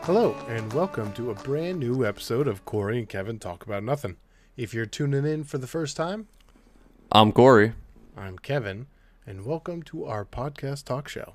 Hello, and welcome to a brand new episode of Corey and Kevin Talk About Nothing. If you're tuning in for the first time, I'm Corey. I'm Kevin, and welcome to our podcast talk show.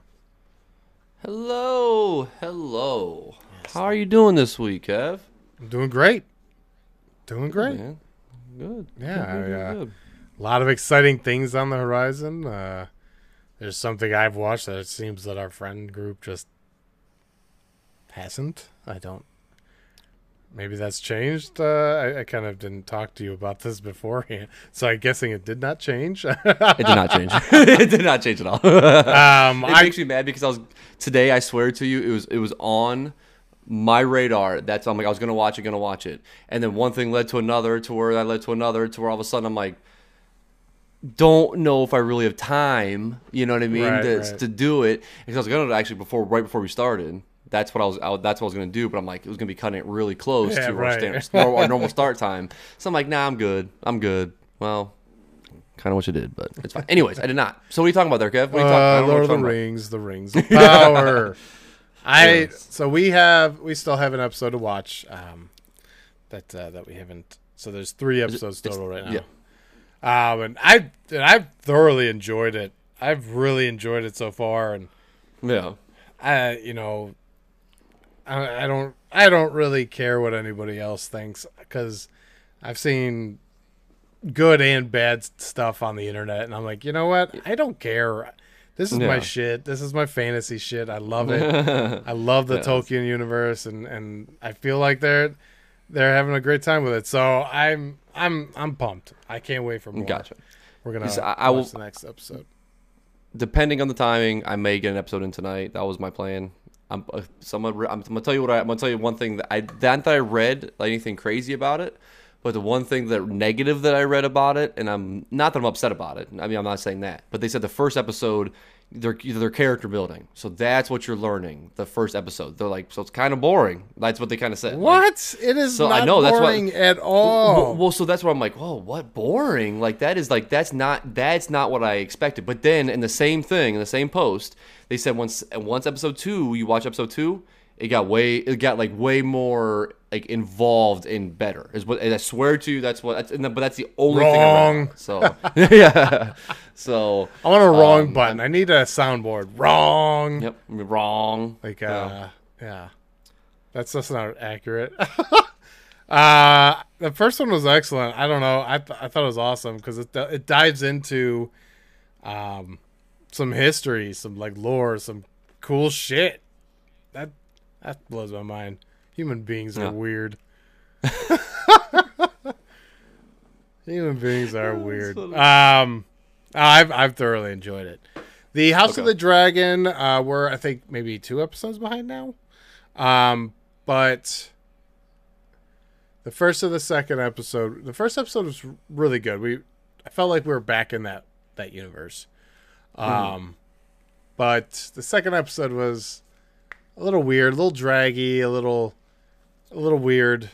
Hello. Yes. How are you doing this week, Kev? I'm doing great. Doing great. Man. Good. Yeah, Good. a lot of exciting things on the horizon. There's something I've watched that it seems that our friend group just hasn't. Maybe that's changed. I kind of didn't talk to you about this beforehand, so I'm guessing it did not change. It did not change. It did not change at all. It makes me mad because today. I swear to you, it was on my radar. I'm like, I was gonna watch it, and then one thing led to another, to where all of a sudden I'm like, don't know if I really have time. You know what I mean? To do it, because I was gonna actually right before we started. That's what I was going to do, but I'm like, it was going to be cutting it really close to our normal start time. So I'm like, nah, I'm good. Well, kind of what you did, but it's fine. Anyways, I did not. So what are you talking about there, Kev? What are you talking about? Lord of the Rings, the Rings of Power. So we still have an episode to watch that we haven't. So there's 3 episodes total right now. Yeah. And I've thoroughly enjoyed it. I've really enjoyed it so far, and yeah, I don't really care what anybody else thinks, because I've seen good and bad stuff on the internet, and I'm like, you know what? I don't care. This is my shit. This is my fantasy shit. I love it. I love the Tolkien universe, and I feel like they're having a great time with it. So I'm pumped. I can't wait for more. Gotcha. We're gonna watch the next episode. Depending on the timing, I may get an episode in tonight. That was my plan. I'm gonna tell you I'm gonna tell you one thing that I read, like, anything crazy about it, but the one thing negative that I read about it, and I'm not that I'm upset about it. I mean, I'm not saying that, but they said the first episode, they're character building, so that's what you're learning. The first episode, they're like, so it's kind of boring. That's what they kind of said. What? Like, it is not boring at all. Well, so that's why I'm like, oh, what, boring? Like, that's not what I expected. But then in the same post, they said once episode 2, you watch episode 2, it got way more like involved and better. And I swear to you, but that's the only thing I read. So yeah. So I want a wrong button. I need a soundboard. Wrong. Yep. Wrong. Like yeah. That's just not accurate. The first one was excellent. I don't know. I thought it was awesome because it dives into some history, some like lore, some cool shit. That blows my mind. Human beings are weird. Human beings are weird. I've thoroughly enjoyed it. The House of the Dragon, we're, I think, maybe 2 episodes behind now. But the first of the second episode, the first episode was really good. I felt like we were back in that universe. But the second episode was a little weird, a little draggy, a little weird.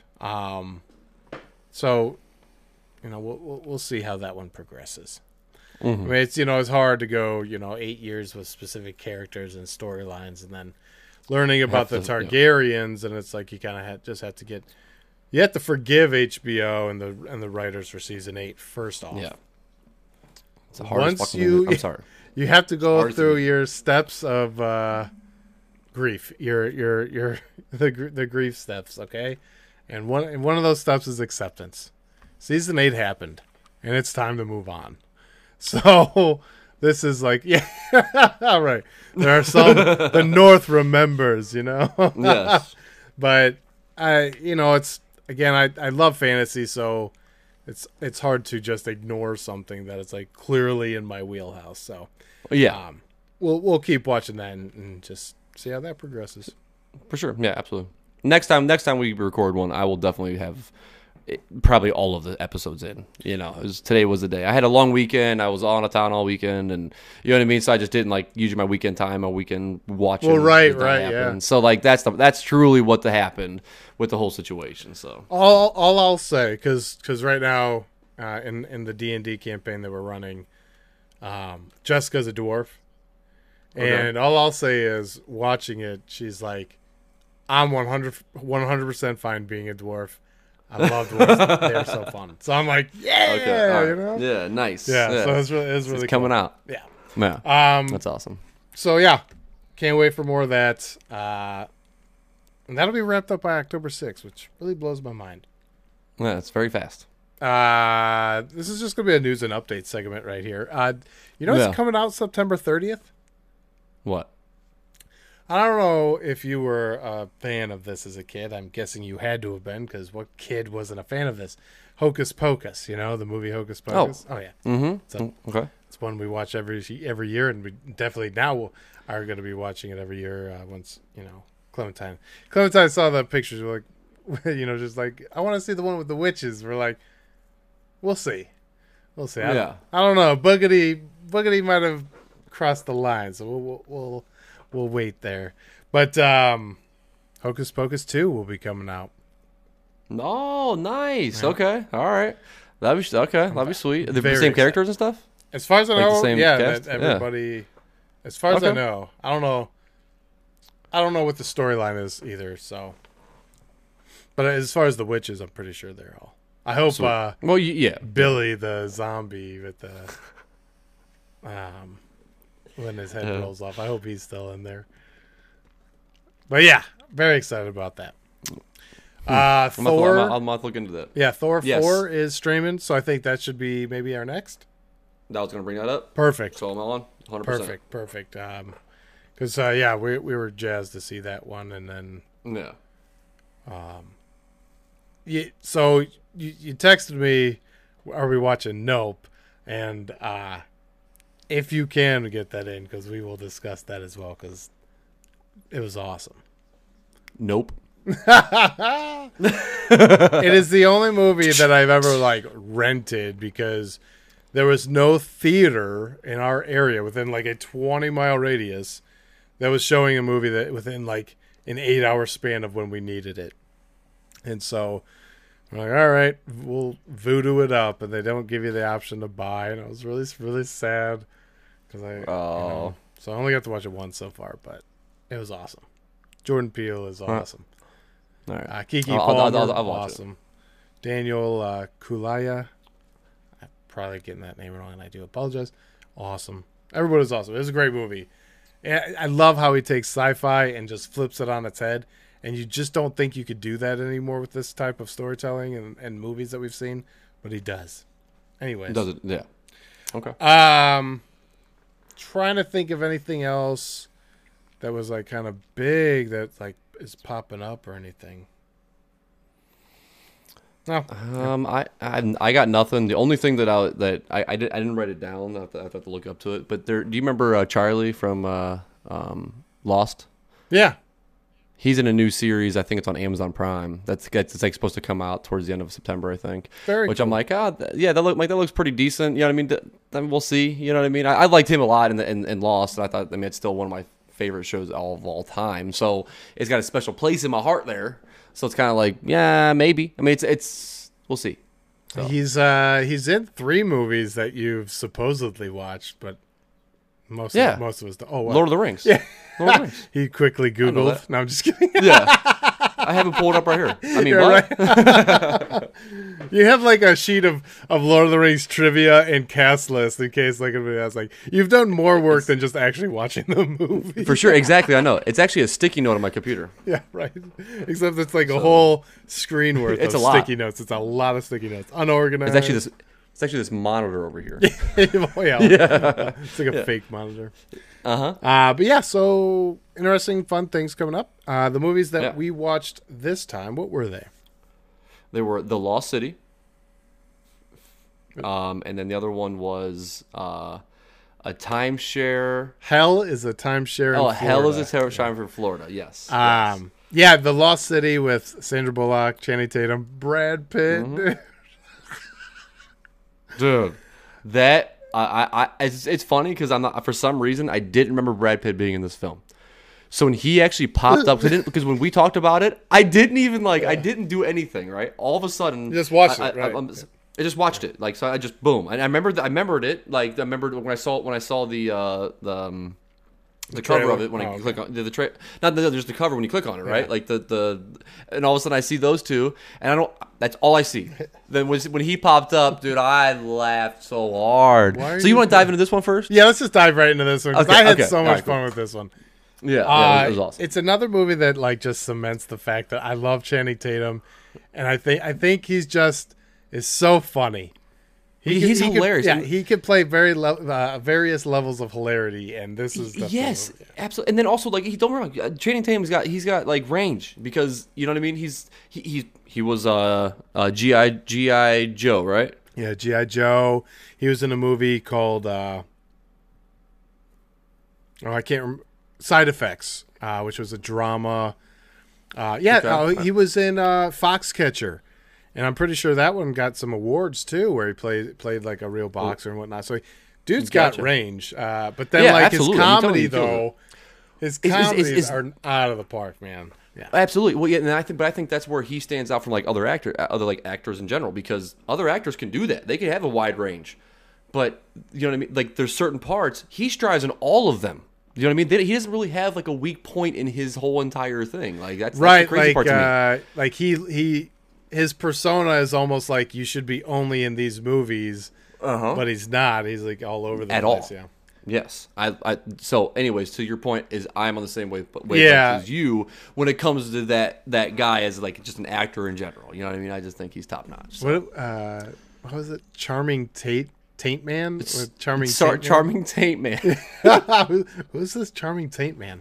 So, we'll see how that one progresses. Mm-hmm. I mean, it's hard to go 8 years with specific characters and storylines, and then learning about the Targaryens, and it's like you kind of just have to get. You have to forgive HBO and the writers for season 8 first off. Yeah. It's the hardest I'm sorry. You have to go through your steps of grief. The grief steps, okay? And one of those steps is acceptance. Season 8 happened, and it's time to move on. So this is like, yeah, all right. There are some the North remembers, Yes. But it's again, I love fantasy, so it's hard to just ignore something that is like clearly in my wheelhouse. So yeah, we'll keep watching that and just see how that progresses. For sure. Yeah, absolutely. Next time we record one, I will definitely have probably all of the episodes in. Today was the day. I had a long weekend. I was out of town all weekend, and you know what I mean. So I just didn't use my weekend time, a weekend watching. Well, right, yeah. So that's truly what happened with the whole situation. So all I'll say, because right now in the D&D campaign that we're running, Jessica's a dwarf, and all I'll say is watching it, she's like, I'm 100% fine being a dwarf. I love dwarves. They're so fun. So I'm like, yeah, Okay. All right. you know? Yeah. Nice. Yeah, so it's really It's cool. coming out. Yeah. Yeah. That's awesome. So yeah, can't wait for more of that. And that'll be wrapped up by October 6th, which really blows my mind. Yeah, it's very fast. This is just gonna be a news and update segment right here. You know what's coming out September 30th? What? I don't know if you were a fan of this as a kid. I'm guessing you had to have been, because what kid wasn't a fan of this? Hocus Pocus, you know, the movie Hocus Pocus. Oh yeah. Mm-hmm. So Okay. it's one we watch every year, and we definitely now are going to be watching it every year. Once Clementine saw the pictures, we're like, just like, I want to see the one with the witches. We're like, we'll see. I don't know. Boogity might have crossed the line, so we'll wait there. But Hocus Pocus 2 will be coming out. Oh, nice. Yeah. Okay. All right. That'd be sweet. The Very same characters and stuff? As far as I know, yeah, cast? everybody. Yeah. As far as I know, I don't know what the storyline is either. So, but as far as the witches, I'm pretty sure they're all. I hope. Billy the zombie with the when his head rolls off. I hope he's still in there. But yeah, very excited about that. Thor. I'm not looking into that. Yeah, Thor 4 is streaming, so I think that should be maybe our next. That was going to bring that up. Perfect. So I'm on 100%. Perfect. Because we were jazzed to see that one, and then So you texted me, are we watching Nope? And if you can get that in, because we will discuss that as well, because it was awesome. Nope. It is the only movie that I've ever rented, because there was no theater in our area within a 20-mile radius that was showing a movie that within an 8-hour span of when we needed it. And so I'm like, all right, we'll voodoo it up, and they don't give you the option to buy, and I was really, really sad because so I only got to watch it once so far, but it was awesome. Jordan Peele is awesome. All right. Kiki Palmer, I'll awesome. Daniel Kaluuya, I'm probably getting that name wrong, and I do apologize. Awesome. Everybody's awesome. It was a great movie. And I love how he takes sci-fi and just flips it on its head, and you just don't think you could do that anymore with this type of storytelling and movies that we've seen, but he does. Anyways. Does it? Yeah. Okay. Trying to think of anything else that was kind of big that is popping up or anything. No. I got nothing. The only thing that I didn't write it down. I have to look up to it. But do you remember Charlie from Lost? Yeah. He's in a new series. I think it's on Amazon Prime. It's supposed to come out towards the end of September, I think. Which cool. I'm like, that looks pretty decent. You know what I mean? We'll see. You know what I mean? I liked him a lot in Lost, and I thought, it's still one of my favorite shows of all time. So it's got a special place in my heart there. So it's kind of like, yeah, maybe. I mean, it's we'll see. So. He's in 3 movies that you've supposedly watched, but most of us. Lord of the Rings. Yeah. Lord of the Rings. He quickly Googled. No, I'm just kidding. Yeah. I have it pulled up right here. I mean, what? Right. You have a sheet of Lord of the Rings trivia and cast list in case anybody else you've done more work than just actually watching the movie. For sure, exactly. I know. It's actually a sticky note on my computer. Yeah, right. Except it's a whole screen worth of sticky notes. It's a lot of sticky notes. Unorganized. It's actually this monitor over here. Oh, yeah. It's a fake monitor. But yeah, so interesting, fun things coming up. The movies that we watched this time, what were they? They were The Lost City. And then the other one was a timeshare. Hell is a timeshare in Florida. Hell is a timeshare for Florida, yes. Yeah, The Lost City with Sandra Bullock, Channing Tatum, Brad Pitt. Mm-hmm. Dude, that it's funny because for some reason I didn't remember Brad Pitt being in this film. So when he actually popped up, because when we talked about it, I didn't even I didn't do anything, right? All of a sudden, you just watched it, right? I just watched it, so I just boom, and I remembered it. I remembered when I saw the The cover of it when I click on there's the cover when you click on it, right? Like and all of a sudden I see those two, and that's all I see. Then when he popped up, dude, I laughed so hard. So you want to dive into this one first? Yeah, let's just dive right into this one, because I had so much fun with this one. Yeah, it was awesome. It's another movie that like just cements the fact that I love Channing Tatum, and I think he's just is so funny. He's hilarious. He could play various levels of hilarity, and this is yes, absolutely. And then also like don't remember, Channing Tatum's got like range, because you know what I mean. He was G.I. Joe, right? Yeah, G.I. Joe. He was in a movie called I can't remember, Side Effects, which was a drama. He was in Foxcatcher. And I'm pretty sure that one got some awards too, where he played like a real boxer and whatnot. So, dude's got range. But then, like absolutely. His comedy though, his comedies are out of the park, man. Yeah, absolutely. Well, yeah, and I think that's where he stands out from like other actors in general, because other actors can do that. They can have a wide range, but you know what I mean. Like there's certain parts he strives in all of them. You know what I mean? He doesn't really have like a weak point in his whole entire thing. Like that's the crazy part to me. Like his persona is almost like you should be only in these movies, but he's not. He's like all over the place. All. Yeah. Yes. So, anyways, to your point, is I'm on the same wavelength as you when it comes to that guy as like just an actor in general. You know what I mean? I just think he's top notch. So. What was it? Charming Taint Man? Charming Taint Man. Who's this Charming Taint Man?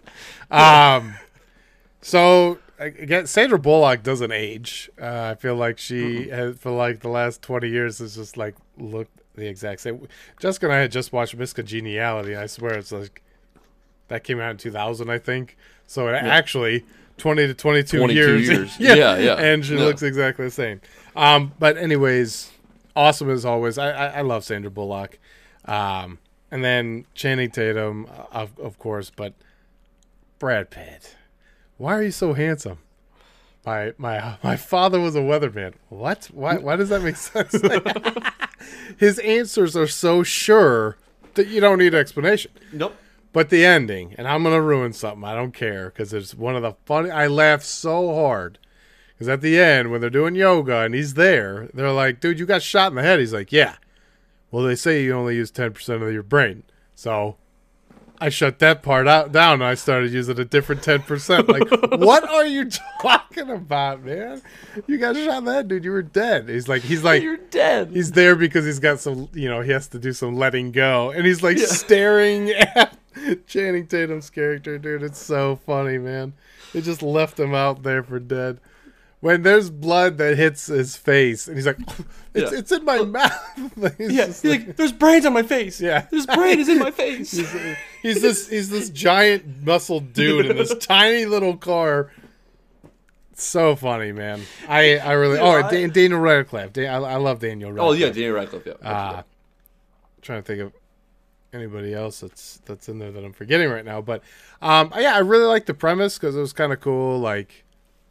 So. Again, Sandra Bullock doesn't age. I feel like she has, for like the last 20 years, has just like looked the exact same. Jessica and I had just watched Miss Congeniality. I swear it's like that came out in 2000, I think. So actually, 20 to 22 years. Yeah. And she looks exactly the same. But anyways, awesome as always. I love Sandra Bullock. And then Channing Tatum, of course, but Brad Pitt. Why are you so handsome? My father was a weatherman. What? Why does that make sense? His answers are so sure that you don't need explanation. Nope. But the ending, and I'm gonna ruin something. I don't care, because it's one of the funny. I laughed so hard because at the end when they're doing yoga and he's there, they're like, "Dude, you got shot in the head." He's like, "Yeah." Well, they say you only use 10% of your brain, so. I shut that part down and I started using a different 10%. Like, what are you talking about, man? You got shot in the head, dude. You were dead. He's like, you're dead. He's there because he's got some, he has to do some letting go. And he's like staring at Channing Tatum's character, dude. It's so funny, man. They just left him out there for dead. When there's blood that hits his face, and he's like, it's in my mouth. He's like, there's brains on my face. Yeah. There's brain is in my face. He's this giant muscled dude in this tiny little car. So funny, man. I really... Daniel Radcliffe. I love Daniel Radcliffe. Oh, yeah, Daniel Radcliffe, yeah. Trying to think of anybody else that's in there that I'm forgetting right now. But, I really like the premise because it was kind of cool, like...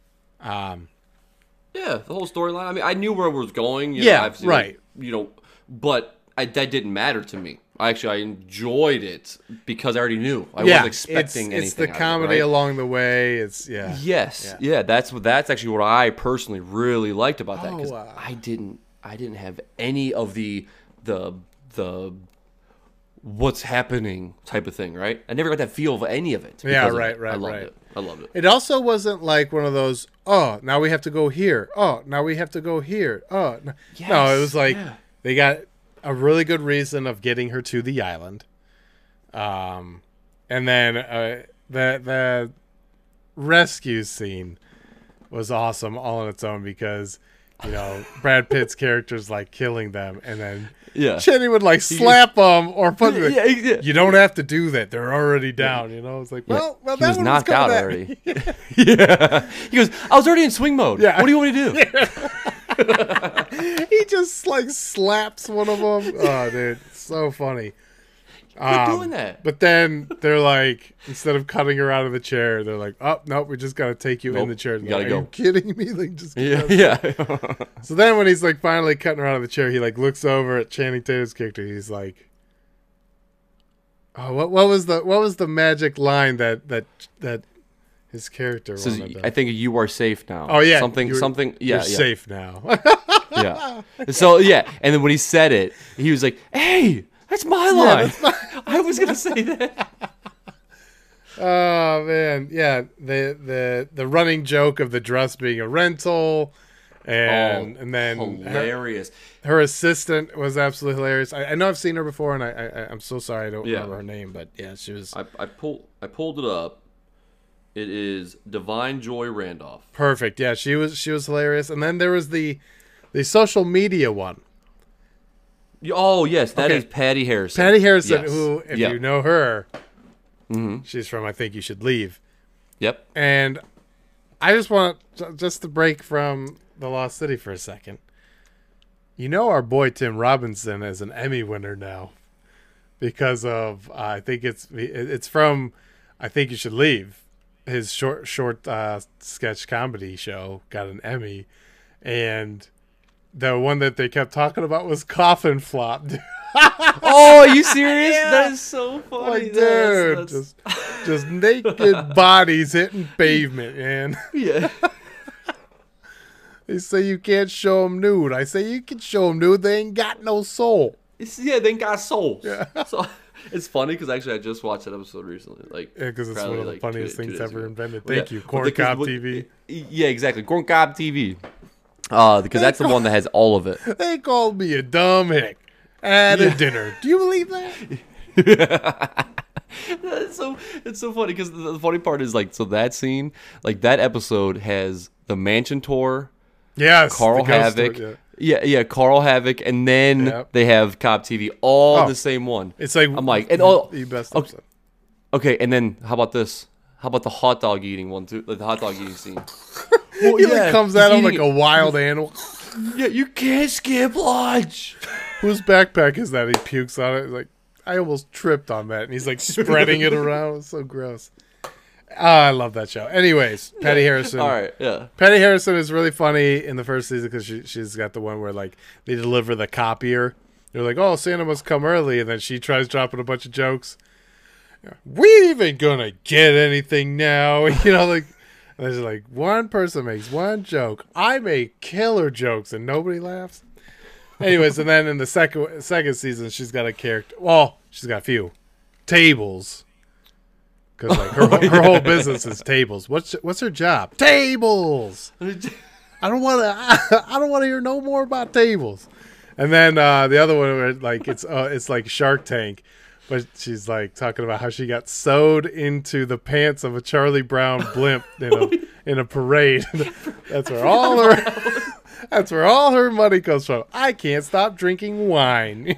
Yeah, the whole storyline. I mean, I knew where it was going. Right. But that didn't matter to me. I enjoyed it because I already knew. I wasn't expecting anything. It's the comedy along the way. It's Yes. Yeah. That's actually what I personally really liked about that, because I didn't have any of the what's happening type of thing, right? I never got that feel of any of it. Yeah, right. I loved it. It also wasn't like one of those, now we have to go here. Oh, now we have to go here. Oh, no. Yes, No, it was like they got a really good reason of getting her to the island. And then the rescue scene was awesome all on its own, because Brad Pitt's character's like killing them, and then Channing would like slap them or put them. You don't have to do that. They're already down. It's like, well, he that was knocked out already. Yeah. He goes, I was already in swing mode. Yeah. What do you want me to do? He just like slaps one of them. Oh, dude, so funny. Quit doing that. But then they're like, instead of cutting her out of the chair, they're like, "Oh, nope, we just gotta take you in the chair." Gotta go. Are you kidding me? Like, just yeah. So then, when he's like finally cutting her out of the chair, he like looks over at Channing Tatum's character. He's like, Oh, what was the magic line that his character Says, wanted? I think you are safe now. Oh yeah, something. Yeah, you're safe now. Yeah. So yeah, and then when he said it, he was like, "Hey, that's my line." I was gonna say that. Oh man, yeah. The running joke of the dress being a rental, and then hilarious. Her assistant was absolutely hilarious. I know I've seen her before, and I'm so sorry I don't remember her name, but yeah, she was. I pulled it up. It is Divine Joy Randolph. Perfect. Yeah, she was hilarious. And then there was the social media one. Oh yes, that is Patty Harrison. Patty Harrison, who, if you know her, she's from I Think You Should Leave. Yep. And I just want to break from the Lost City for a second. You know, our boy Tim Robinson is an Emmy winner now because of I think it's from I Think You Should Leave. His short sketch comedy show got an Emmy, and the one that they kept talking about was Coffin Flop. Oh, are you serious? Yeah. That is so funny, like, dude. Just naked bodies hitting pavement, man. Yeah. They say you can't show them nude. I say you can show them nude. They ain't got no soul. They ain't got souls. Yeah. So it's funny because actually I just watched that episode recently. Because it's one of the funniest things ever invented. Thank you, Corn Cob TV. Yeah, exactly, Corn Cob TV. Because that's the one that has all of it. They called me a dumb hick at a dinner. Do you believe that? It's so funny because the funny part is that scene, that episode has the Mansion Tour. Yes, Carl Havoc. Yeah, Carl Havoc, and then they have Cobb TV, all the same one. It's like I'm like, and all the best episode. Okay, and then how about this? How about the hot dog eating one too? Like the hot dog eating scene. Well, he comes at him like a wild animal. Yeah, you can't skip lunch. Whose backpack is that? He pukes on it. He's like, I almost tripped on that, and he's like spreading it around. It's so gross. I love that show. Anyways, Patty Harrison. All right, yeah. Patty Harrison is really funny in the first season because she's got the one where they deliver the copier. They're like, "Oh, Santa must come early," and then she tries dropping a bunch of jokes. We ain't gonna get anything now, and there's like one person makes one joke. I make killer jokes, and nobody laughs. Anyways, and then in the second season, she's got a character. Well, she's got a few tables. Because her whole business is tables. What's her job? Tables. I don't want to hear no more about tables. And then the other one, where it's like Shark Tank, but she's talking about how she got sewed into the pants of a Charlie Brown blimp in a parade. That's where all her money comes from. I can't stop drinking wine.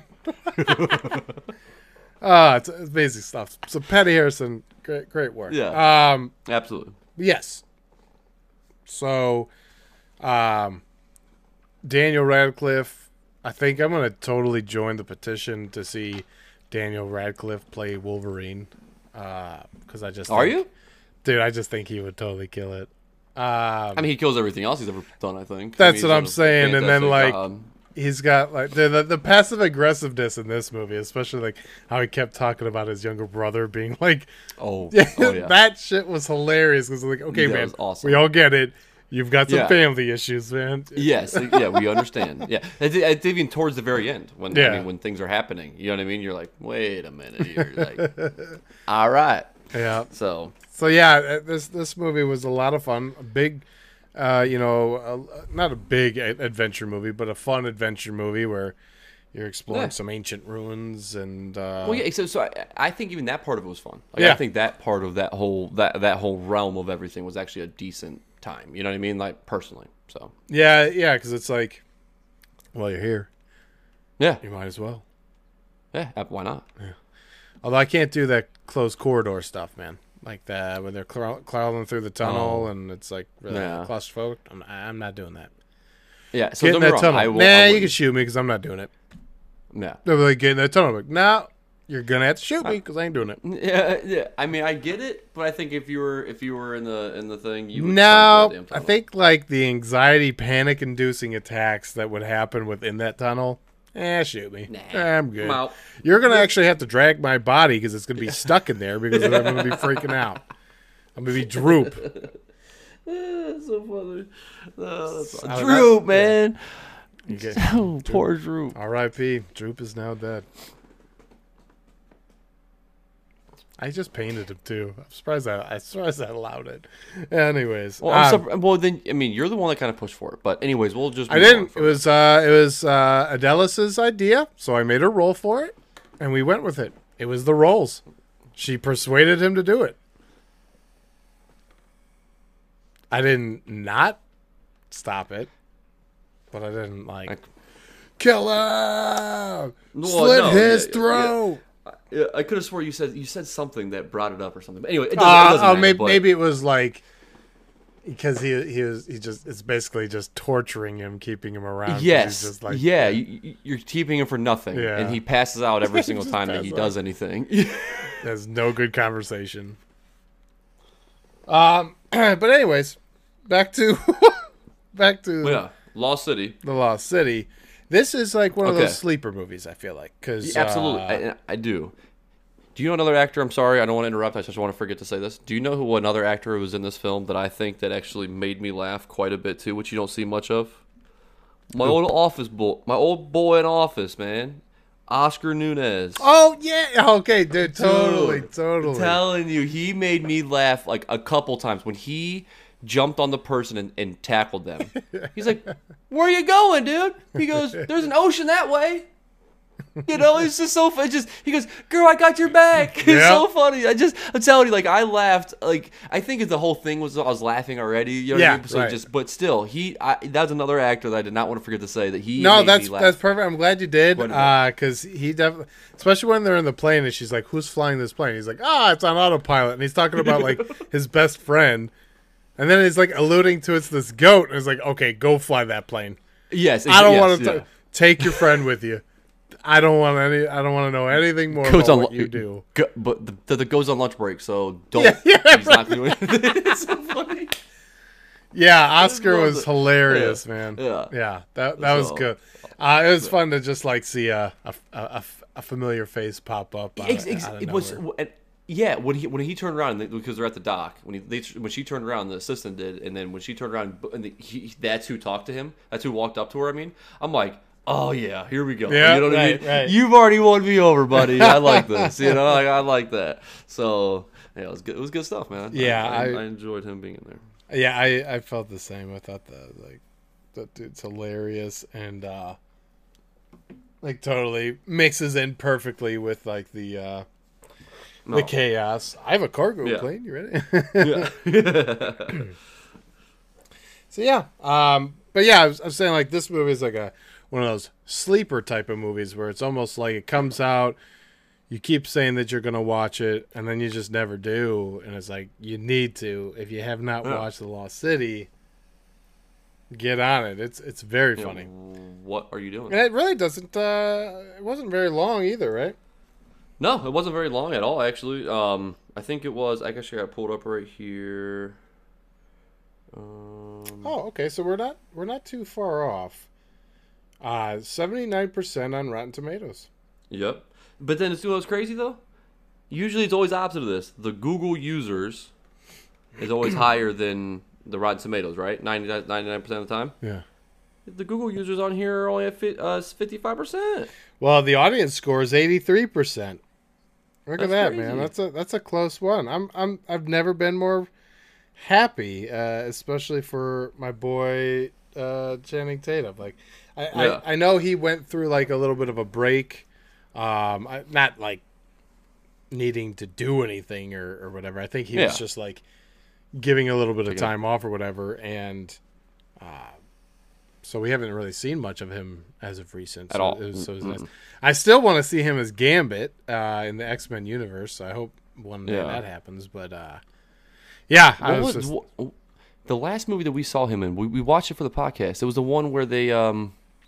It's basic stuff. So Patty Harrison, great work. Yeah. Absolutely. Yes. So, Daniel Radcliffe. I think I'm gonna totally join the petition to see Daniel Radcliffe play Wolverine. Because I just you, dude? I just think he would totally kill it. He kills everything else he's ever done. I think that's what I'm saying. And then he's got the passive aggressiveness in this movie, especially how he kept talking about his younger brother being like, oh yeah. That shit was hilarious. Because okay, man, awesome. We all get it. You've got some family issues, man. Yes, yeah, we understand. Yeah, it's even towards the very end when when things are happening. You know what I mean? You're like, wait a minute, you're all right. Yeah. So yeah, this movie was a lot of fun. A big. Not a big adventure movie, but a fun adventure movie where you're exploring some ancient ruins and. So I think even that part of it was fun. I think that part of that whole realm of everything was actually a decent time. You know what I mean? Personally, so. Yeah, because it's you're here. Yeah, you might as well. Yeah, why not? Yeah. Although I can't do that closed corridor stuff, man. Like that when they're crawling through the tunnel and it's really claustrophobic. I'm not doing that. Yeah, so get in that tunnel. You can shoot me because I'm not doing it. Yeah, they'll be like, get in that tunnel. I'm like, no, you're gonna have to shoot me because I ain't doing it. Yeah. I mean, I get it, but I think if you were in the thing, you would. No, I think the anxiety, panic-inducing attacks that would happen within that tunnel Shoot me. Nah, I'm good. I'm out. You're going to actually have to drag my body because it's going to be stuck in there because I'm going to be freaking out. I'm going to be droop. That's so funny. That's Droop, man. Oh, poor Droop. R.I.P. Droop is now dead. I just painted him too. I'm surprised I allowed it. Anyways, well, then I mean, you're the one that kind of pushed for it. But anyways, we'll just. I didn't. It was Adelis's idea, so I made her roll for it, and we went with it. It was the rolls. She persuaded him to do it. I didn't not stop it, but I didn't kill him, slit his throat. Yeah. I could have swore you said something that brought it up or something. But anyway, it doesn't matter, maybe it was because it's basically just torturing him, keeping him around. Yes, just you're keeping him for nothing, and he passes out every single time that he does anything. There's no good conversation. But anyways, back to Lost City. The Lost City. This is like one of those sleeper movies, I feel like. Absolutely. I do. Do you know another actor? I'm sorry, I don't want to interrupt. I just want to forget to say this. Do you know who another actor was in this film that I think that actually made me laugh quite a bit too, which you don't see much of? My old boy in Office, man. Oscar Nunez. Oh, yeah. Okay, dude. Totally. I'm telling you, he made me laugh like a couple times when he jumped on the person and tackled them. He's like, "Where are you going, dude?" He goes, "There's an ocean that way." You know, it's just so fun. He goes, "Girl, I got your back." It's so funny. I'm telling you, I laughed. I think the whole thing was I was laughing already. You know what I mean? So right. But still, that's another actor that I did not want to forget to say that he. No, made me laugh. that's perfect. I'm glad you did, because he definitely, especially when they're in the plane and she's like, "Who's flying this plane?" He's like, "It's on autopilot," and he's talking about his best friend. And then he's alluding to it's this goat, and it's like, okay, go fly that plane. Yes, I don't want to take your friend with you. I don't want to know anything more about what you do. But the goat's on lunch break, so don't. He's not doing it. It's so funny. Yeah, Oscar was hilarious, man. Yeah, that was good. It was fun to just see a familiar face pop up. It was. Yeah, when he turned around because they're at the dock when she turned around, the assistant did, and then when she turned around and that's who talked to him. That's who walked up to her. I mean, I'm like, oh yeah, here we go. Yeah, you know what I mean? Right. You've already won me over, buddy. I like this. I like that. So yeah, it was good. It was good stuff, man. Yeah, I enjoyed him being in there. Yeah, I felt the same. I thought that dude's hilarious and totally mixes in perfectly with the chaos. I have a cargo plane. You ready? Yeah. So yeah, but yeah, I was saying this movie is one of those sleeper type of movies where it's almost like it comes out, you keep saying that you're gonna watch it, and then you just never do, and it's you need to. If you have not watched The Lost City, get on it. It's very funny. What are you doing? And it really doesn't. It wasn't very long either, right? No, it wasn't very long at all, actually. I think it was. I guess I got pulled up right here. Okay. So we're not too far off. 79% on Rotten Tomatoes. Yep. But then it's what's crazy though. Usually it's always opposite of this. The Google users is always higher than the Rotten Tomatoes, right? 99% of the time. Yeah. The Google users on here are only at 55%. Well, the audience score is 83%. Look at that, crazy. man. That's a close one. I've never been more happy, especially for my boy Channing Tatum. I know he went through a little bit of a break, not needing to do anything or whatever. I think he was just giving a little bit of time off or whatever, and so we haven't really seen much of him as of recent. At all. It was nice. I still want to see him as Gambit in the X-Men universe. So I hope one day that happens. But yeah, the last movie that we saw him in, we watched it for the podcast. It was the one where they oh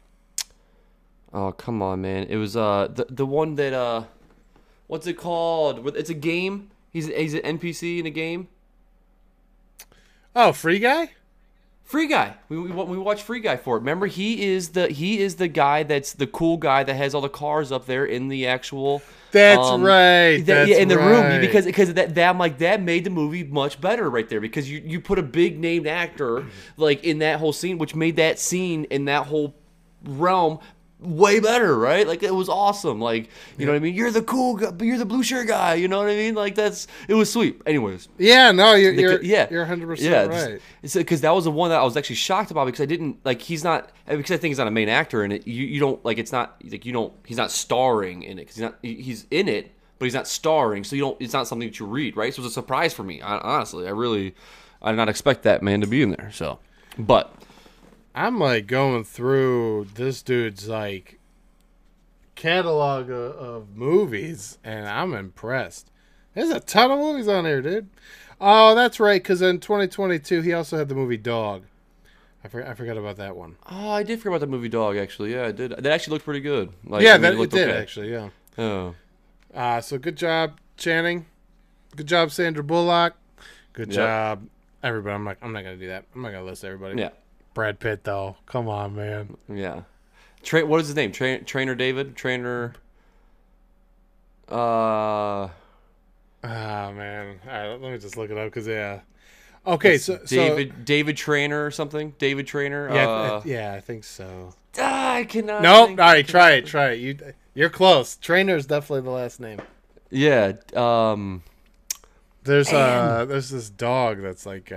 come on, man! It was the one that what's it called? It's a game. He's an NPC in a game. Oh, Free Guy? Free Guy. We watched Free Guy for it. Remember, he is the guy that's the cool guy that has all the cars up there in the actual. That's right. In the room because that I'm like that made the movie much better right there because you put a big named actor like in that whole scene, which made that scene in that whole realm way better, right? Like it was awesome. Like you know what I mean? You're the cool guy, you're the blue shirt guy. You know what I mean? Like it was sweet. Anyways, yeah, no, you're 100% right. Because that was the one that I was actually shocked about because I didn't like he's not because I think he's not a main actor in it. You don't like it's not like you don't he's not starring in it because he's in it but he's not starring, so you don't it's not something that you read, right? So it was a surprise for me. Honestly, I did not expect that man to be in there. So, but. I'm like going through this dude's like catalog of movies, and I'm impressed. There's a ton of movies on here, dude. Oh, that's right, because in 2022 he also had the movie Dog. I forgot about that one. Oh, I did forget about the movie Dog. Actually, yeah, I did. That actually looked pretty good. Like, yeah, it did okay. Actually. Yeah. Oh. So good job, Channing. Good job, Sandra Bullock. Good job, everybody. I'm not gonna do that. I'm not gonna list everybody. Yeah. Brad Pitt, though. Come on, man. Yeah. What is his name? Trainer David? Trainer... man. All right, let me just look it up, because, yeah. Okay, so... David Trainer or something? David Trainer? Yeah, I think so. I cannot... Nope. All right, try it. You're close. Trainer is definitely the last name. Yeah. There's this dog that's like...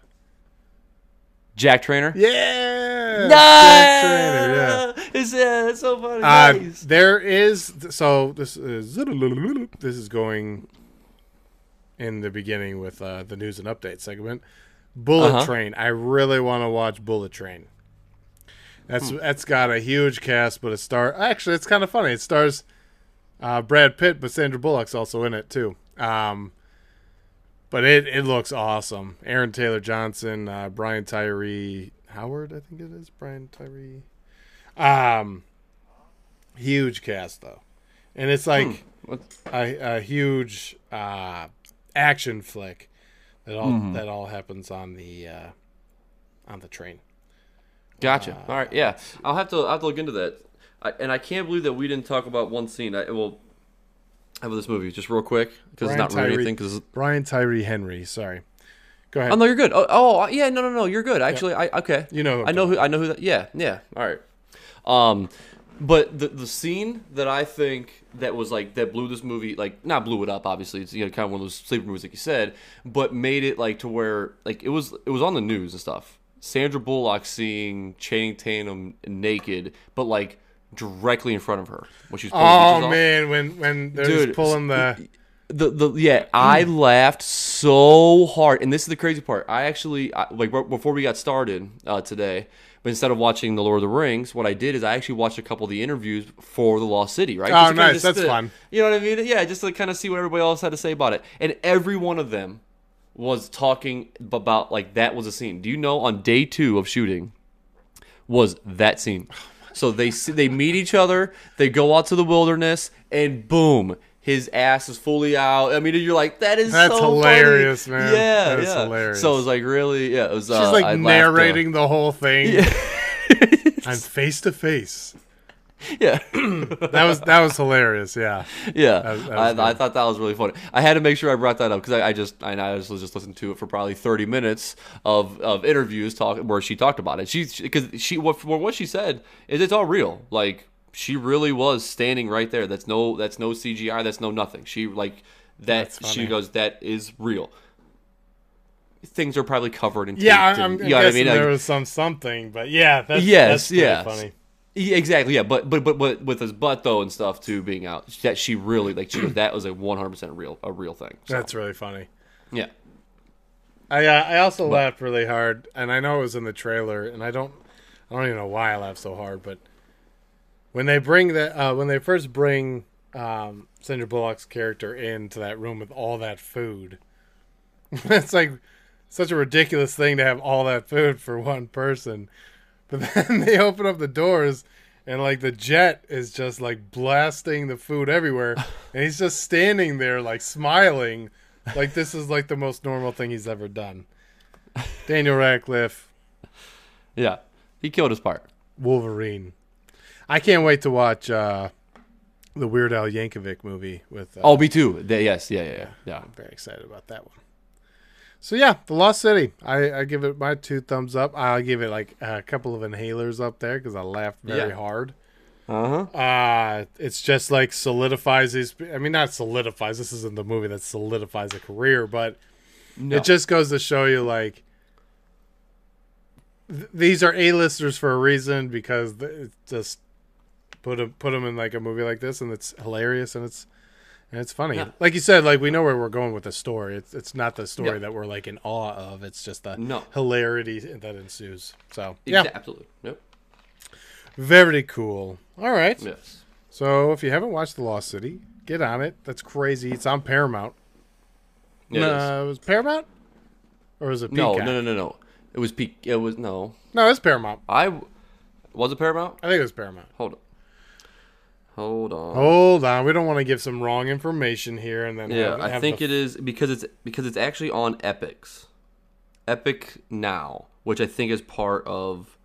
Jack Trainer? Yeah! Nice! Jack Trainer, yeah. That's so funny. Nice. There is... So, this is going in the beginning with the news and update segment. Bullet Train. I really want to watch Bullet Train. That's got a huge cast, but actually, it's kind of funny. It stars Brad Pitt, but Sandra Bullock's also in it, too. But it looks awesome. Aaron Taylor Johnson, Brian Tyree Howard, I think it is. Brian Tyree. Huge cast though, and it's like a huge action flick that all happens on the train. Gotcha. All right, yeah, I'll have to look into that. I can't believe that we didn't talk about one scene. How about this movie, just real quick, because it's not really anything. Because Brian Tyree Henry, sorry. Go ahead. Oh no, you're good. Oh yeah, no, you're good. Actually, yeah. Okay. You know, I know who that. Yeah. All right. But the scene that I think that was like that blew this movie, like not blew it up. Obviously, it's kind of one of those sleeper movies, like you said, but made it like to where like it was on the news and stuff. Sandra Bullock seeing Channing Tatum naked, but like directly in front of her when she was pulling man, when they're just pulling I laughed so hard, and this is the crazy part. I actually like before we got started today, but instead of watching The Lord of the Rings, what I did is I actually watched a couple of the interviews for The Lost City, right? Oh, nice, that's fun. You know what I mean? Yeah, just to kind of see what everybody else had to say about it, and every one of them was talking about like that was a scene. Do you know on day 2 of shooting was that scene? So they meet each other, they go out to the wilderness, and boom, his ass is fully out. I mean, you're like, that's so hilarious, funny. Man. Yeah, that's hilarious. So it was like really, yeah, it was. She's like narrating the whole thing. Yeah. I'm face to face. Yeah, that was hilarious. Yeah, yeah. I thought that was really funny. I had to make sure I brought that up because I just listened to it for probably 30 minutes of interviews where she talked about it. What she said is it's all real. Like she really was standing right there. That's no CGI. That's no nothing. She like that. She goes, that is real. Things are probably covered in tape. Yeah, I'm guessing there was something, but yeah, that's funny. Yeah, exactly. Yeah, but with his butt though and stuff too being out, that she really like she goes, that was a 100% a real thing. So. That's really funny. Yeah. I also laughed really hard, and I know it was in the trailer, and I don't even know why I laughed so hard, but when they first bring Sandra Bullock's character into that room with all that food, it's like such a ridiculous thing to have all that food for one person. But then they open up the doors, and like the jet is just like blasting the food everywhere, and he's just standing there like smiling, like this is like the most normal thing he's ever done. Daniel Radcliffe, Yeah, he killed his part. Wolverine. I can't wait to watch the Weird Al Yankovic movie with. Oh, me too. Yes, yeah. I'm very excited about that one. So yeah, The Lost City. I give it my 2 thumbs up. I'll give it like a couple of inhalers up there because I laughed very hard. It's just like solidifies his. I mean, not solidifies. This isn't the movie that solidifies a career, but it just goes to show you like these are A-listers for a reason because it's just put them in like a movie like this, and it's hilarious and it's funny. Yeah. Like you said, like we know where we're going with the story. It's not the story that we're like in awe of. It's just the hilarity that ensues. So yeah, absolutely. Yep. Very cool. All right. Yes. So if you haven't watched The Lost City, get on it. That's crazy. It's on Paramount. Yeah, it was Paramount, or was it Peacock? No. It was Peak. It was no. No, it's Paramount. Was it Paramount? I think it was Paramount. Hold on. Hold on. We don't want to give some wrong information here, and then I think it is because it's actually on Epix, Epic Now, which I think is part of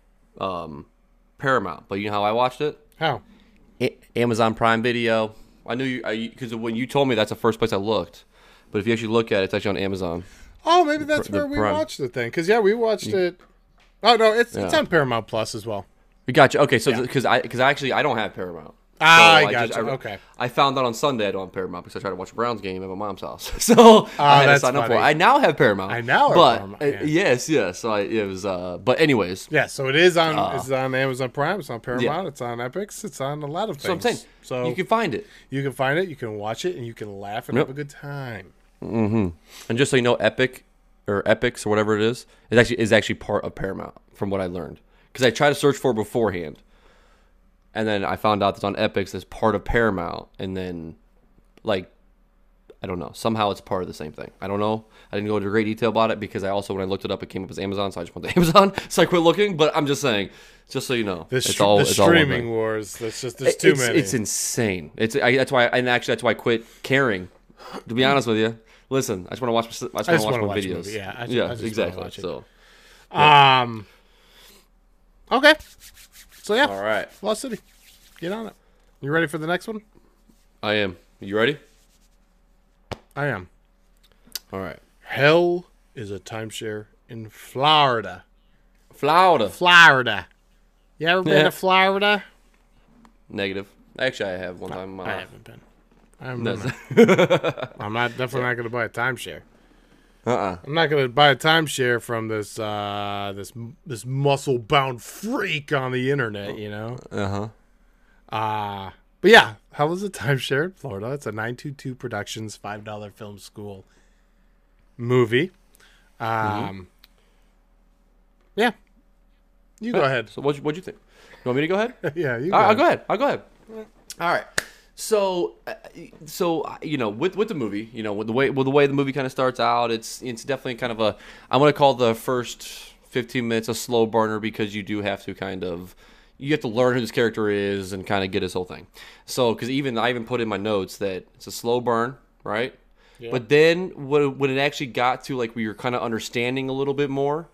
Paramount. But you know how I watched it? How? Amazon Prime Video. I knew you because when you told me that's the first place I looked. But if you actually look at it, it's actually on Amazon. Oh, maybe that's where we watched the thing. Because we watched it. Oh no, it's on Paramount Plus as well. We got you. Okay, so because I don't have Paramount. I got you. Okay. I found out on Sunday I don't have Paramount because I tried to watch a Browns game at my mom's house. So I had to sign up for it. I now have Paramount. Paramount. Yes. So it was. But anyways. Yeah. So it is on. It's on Amazon Prime. It's on Paramount. Yeah. It's on Epix. It's on a lot of things. So I'm saying. So you can find it. You can find it. You can watch it, and you can laugh and have a good time. Mm-hmm. And just so you know, Epic or Epix or whatever it is actually part of Paramount from what I learned because I tried to search for it beforehand. And then I found out that on Epix as part of Paramount, and then, like, I don't know. Somehow it's part of the same thing. I don't know. I didn't go into great detail about it because when I looked it up, it came up as Amazon, so I just went to Amazon. So I quit looking. But I'm just saying, just so you know, the streaming wars. There's too many. It's insane. That's why I quit caring. To be honest with you, listen, I just want to watch. I just want to watch my videos. Yeah, I just exactly. So, yeah. Okay. So yeah, all right, Lost City, get on it. You ready for the next one? I am. You ready? I am. All right. Hell is a timeshare in Florida. Florida. You ever been to Florida? Negative. Actually, I have one time. I haven't been. I'm definitely not going to buy a timeshare. I'm not going to buy a timeshare from this this muscle bound freak on the internet, you know. But yeah, Hell is a Timeshare in Florida. It's a 922 Productions $5 film school movie. Yeah, you go ahead. So what'd you think? You want me to go ahead? Yeah, you. I'll go ahead. All right. So you know, with the movie, you know, with the way the movie kind of starts out, it's definitely kind of I'm gonna call the first 15 minutes a slow burner because you do have to you have to learn who this character is and kind of get his whole thing. So because I even put in my notes that it's a slow burn, right? Yeah. But then when it actually got to like we were kind of understanding a little bit more,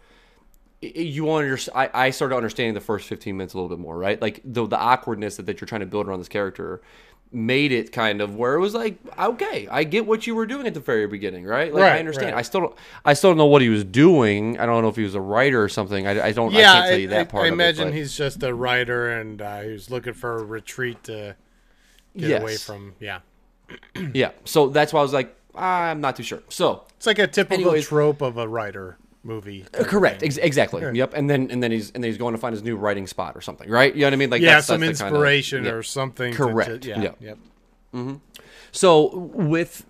I started understanding the first 15 minutes a little bit more, right? Like the awkwardness that you're trying to build around this character made it kind of where it was like, okay, I get what you were doing at the very beginning, right? Like I understand. Right. I still don't know what he was doing. I don't know if he was a writer or something. I can't tell you that part. I imagine he's just a writer and he was looking for a retreat to get away from. Yeah. Yeah. So that's why I was like, I'm not too sure. So it's like a typical trope of a writer movie. Correct. Exactly. Sure. Yep. And then he's going to find his new writing spot or something, right? You know what I mean? Like some inspiration or something. Correct. Yep. Mm-hmm. So with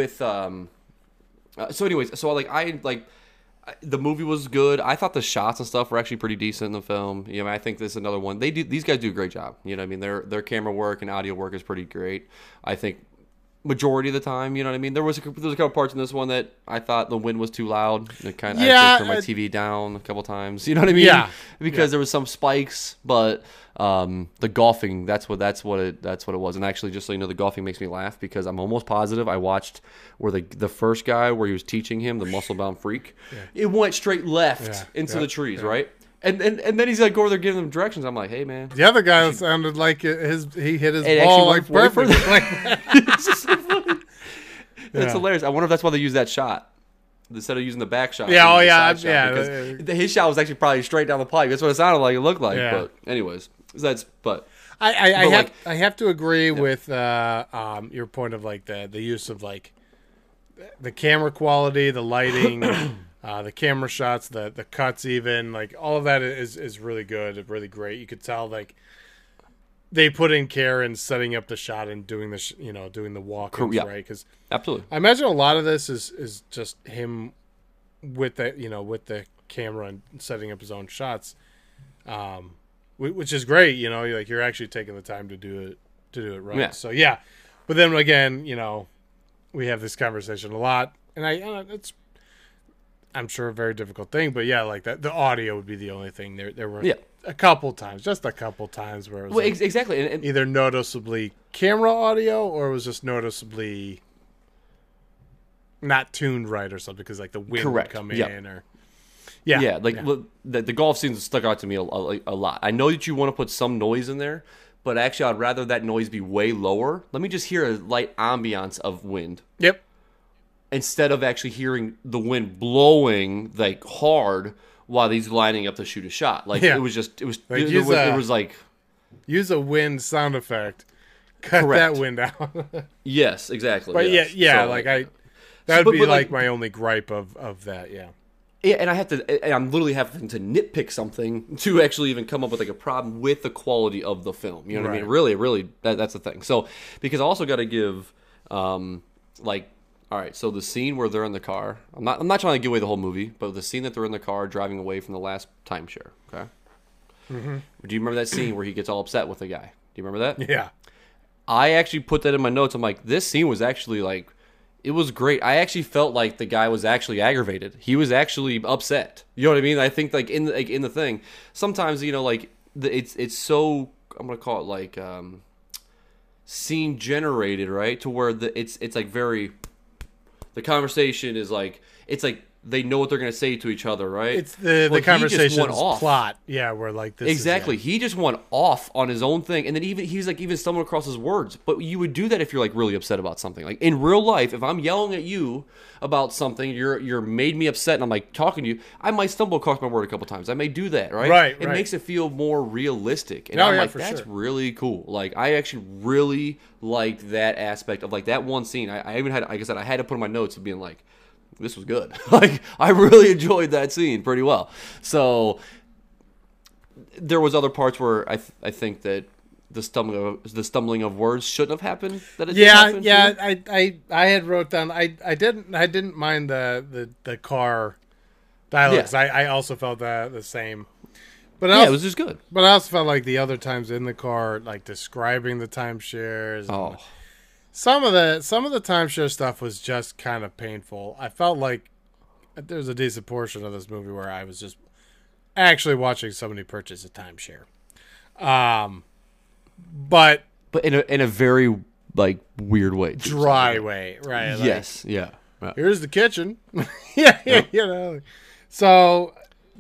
so anyways, so the movie was good. I thought the shots and stuff were actually pretty decent in the film. You know, I think this is another one. These guys do a great job. You know what I mean? Their camera work and audio work is pretty great. I think majority of the time. You know what I mean? There was a couple parts in this one that I thought the wind was too loud. It kind of I had to turn my TV down a couple times. You know what I mean? Yeah. Because there was some spikes, but the golfing that's what it was. And actually, just so you know, the golfing makes me laugh because I'm almost positive I watched where the first guy where he was teaching him the muscle bound freak. Yeah. It went straight left into the trees, right? And then he's like over there giving them directions. I'm like, hey man. The other guy sounded like he hit his ball like perfectly. It's just so funny. That's hilarious. I wonder if that's why they use that shot instead of using the back shot. Yeah, Because his shot was actually probably straight down the pipe. That's what it sounded like. It looked like. Yeah. But anyways, I have to agree with your point of like the use of like the camera quality, the lighting, the camera shots, the cuts, even like all of that is really good, really great. You could tell like they put in care in setting up the shot and doing the doing the walk-ins, right? Because absolutely, I imagine a lot of this is just him with the camera and setting up his own shots, which is great. You're actually taking the time to do it right. Yeah. So yeah, but then again, we have this conversation a lot, and it's I'm sure a very difficult thing, but yeah, like that the audio would be the only thing. There were a couple times where it was exactly and either noticeably camera audio or it was just noticeably not tuned right or something because like the wind would come in or the golf scenes stuck out to me a lot. I know that you want to put some noise in there, but actually I'd rather that noise be way lower. Let me just hear a light ambiance of wind. Yep. Instead of actually hearing the wind blowing like hard while he's lining up to shoot a shot. Like it was like use a wind sound effect. Cut that wind out. Yes, exactly. But so, that would be like my only gripe of that, yeah. Yeah, and I'm literally having to nitpick something to actually even come up with like a problem with the quality of the film. You know what I mean? Really, that's the thing. So because I also got to give all right, so the scene where they're in the car, I'm not trying to give away the whole movie, but the scene that they're in the car driving away from the last timeshare, okay? Mm-hmm. Do you remember that scene where he gets all upset with the guy? Do you remember that? Yeah. I actually put that in my notes. I'm like, this scene was actually like, it was great. I actually felt like the guy was actually aggravated. He was actually upset. You know what I mean? I think like in the thing, sometimes it's so, I'm gonna call it like scene generated, right? To where it's like very. The conversation is like it's like they know what they're going to say to each other, right? It's the conversation's plot, where like this exactly. He just went off on his own thing, and then he's like even stumbling across his words. But you would do that if you're like really upset about something. Like in real life, if I'm yelling at you about something, you're made me upset, and I'm like talking to you, I might stumble across my word a couple times. I may do that, right? Right. It makes it feel more realistic, and I'm like, that's really cool. Like I actually really liked that aspect of like that one scene. I even had, like I said, I had to put in my notes of being like, this was good. Like I really enjoyed that scene pretty well. So there was other parts where I think that the stumbling of words shouldn't have happened. I had wrote down. I didn't mind the car dialogues. Yeah. I also felt that the same. But it was just good. But I also felt like the other times in the car, like describing the timeshares. Oh. Some of the timeshare stuff was just kind of painful. I felt like there was a decent portion of this movie where I was just actually watching somebody purchase a timeshare. But in a very like weird way, dry way, right? Like, yes, yeah. Here's the kitchen. So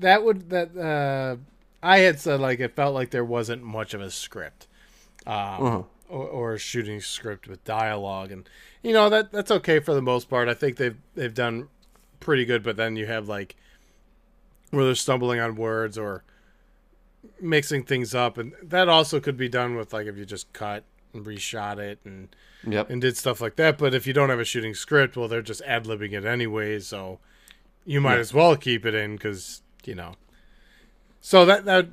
I had said like it felt like there wasn't much of a script. Or a shooting script with dialogue, and that's okay for the most part. I think they've done pretty good, but then you have like where they're stumbling on words or mixing things up, and that also could be done with like if you just cut and reshot it and did stuff like that. But if you don't have a shooting script, well, they're just ad-libbing it anyways, so you might as well keep it in because So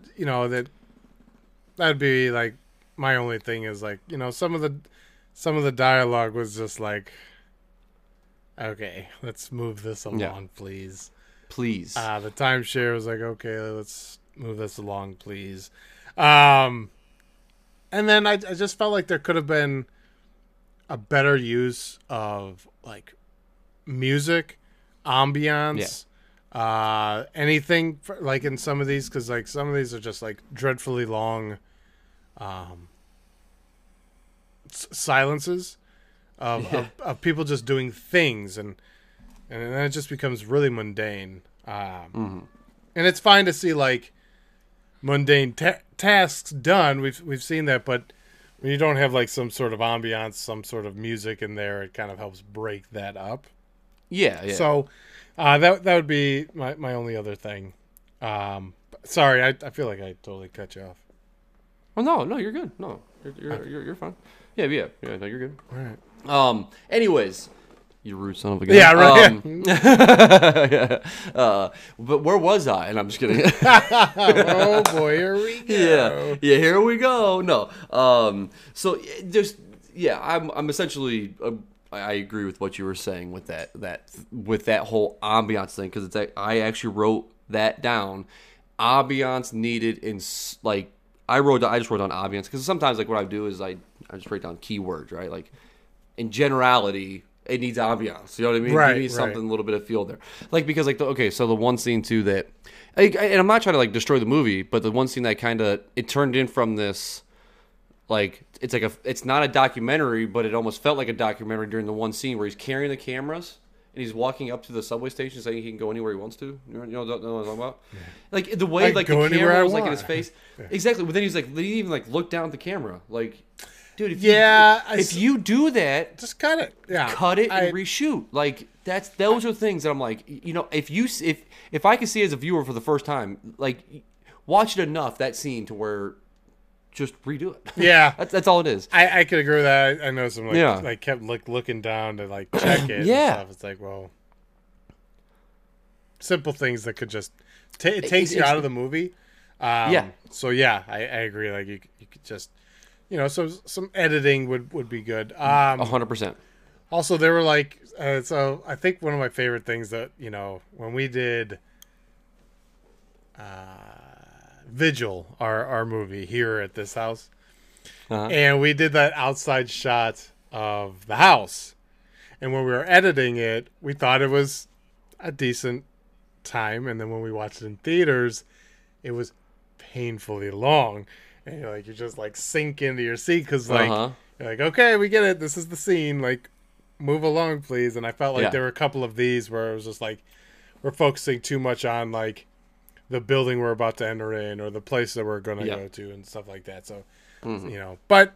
that'd be like. My only thing is like, some of the dialogue was just like, okay, let's move this along, please. Please. The timeshare was like, okay, let's move this along, please. And then I just felt like there could have been a better use of like music, ambiance, anything for, like in some of these, because like some of these are just like dreadfully long silences of people just doing things, and then it just becomes really mundane. And it's fine to see like mundane tasks done. We've seen that, but when you don't have like some sort of ambiance, some sort of music in there, it kind of helps break that up. Yeah. So that would be my only other thing. Sorry, I feel like I totally cut you off. Oh no, you're good. No, you're fine. Yeah, no, you're good. All right. Anyways, you rude son of a gun. Yeah, right. But where was I? And I'm just kidding. Oh boy, here we go. Yeah, here we go. No. So just I'm essentially. I agree with what you were saying with that whole ambiance thing, because I actually wrote that down. Ambiance needed in like. I just wrote down ambiance because sometimes like what I do is I just write down keywords, right? Like in generality, it needs ambiance. You know what I mean? Right, Give me something, a little bit of feel there. Like because like so the one scene too that, and I'm not trying to like destroy the movie, but the one scene that kind of it turned in from this, like it's not a documentary, but it almost felt like a documentary during the one scene where he's carrying the cameras. And he's walking up to the subway station saying he can go anywhere he wants to. You know what I'm talking about? Yeah. Like the way like the camera was like in his face. Yeah. Exactly. But then he's like, he even like looked down at the camera. Like, dude, if you do that, just cut it. Yeah, cut it and reshoot. Like those are things that I'm like, if I can see as a viewer for the first time, like watch it enough that scene to where. Just redo it. Yeah, that's all it is. I could agree with that. I know some like kept looking down to like check it. And stuff. It's like, well, simple things that could just it takes you out of the movie. So I agree. Like you could just so some editing would be good. 100%. Also, there were like so I think one of my favorite things that when we did. Vigil, our movie here at this house, and we did that outside shot of the house, and when we were editing it, we thought it was a decent time, and then when we watched it in theaters, it was painfully long, and you just like sink into your seat because you're like, okay, we get it, this is the scene, like move along please. And I felt like there were a couple of these where it was just like we're focusing too much on like the building we're about to enter in or the place that we're going to go to and stuff like that. So, but,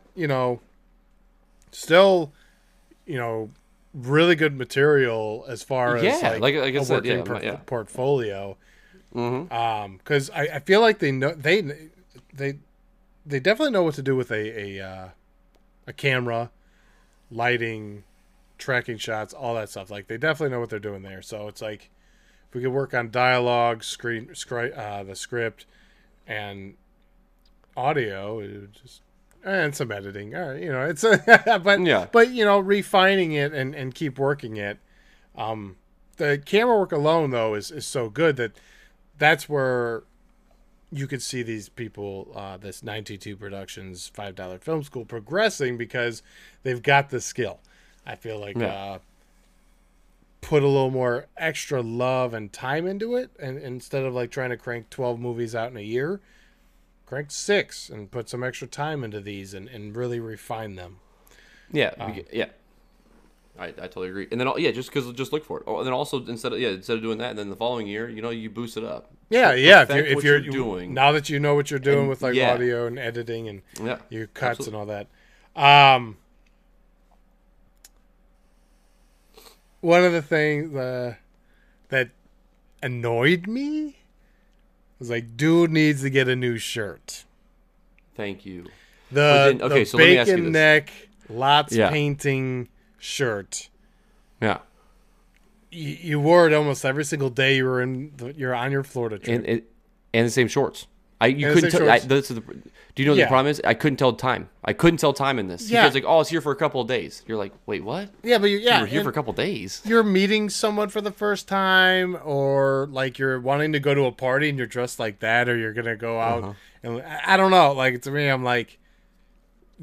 still, really good material as far as like I a working portfolio. Cause I feel like they know, they definitely know what to do with a camera, lighting, tracking shots, all that stuff. Like they definitely know what they're doing there. So it's like, we could work on dialogue, the script, and audio, and some editing. All right, it's but refining it and keep working it. The camera work alone though is so good that's where you could see these people, this 922 Productions $5 Film School progressing because they've got the skill. I feel like. Put a little more extra love and time into it, and instead of like trying to crank 12 movies out in a year, crank 6 and put some extra time into these and really refine them. I totally agree. And then just look for it. Oh, and then also instead of doing that, and then the following year, you boost it up. If you're doing now that you know what you're doing with like audio and editing and your cuts and all that. One of the things that annoyed me was like, dude needs to get a new shirt. Thank you. The bacon neck, lots painting shirt. Yeah. You wore it almost every single day you're on your Florida trip. And the same shorts. You couldn't tell. Do you know what the problem is? I couldn't tell time. I couldn't tell time in this. Because like, it's here for a couple of days. You're like, wait, what? Yeah, but you were here for a couple of days. You're meeting someone for the first time, or like you're wanting to go to a party and you're dressed like that, or you're gonna go out and I don't know. Like to me, I'm like,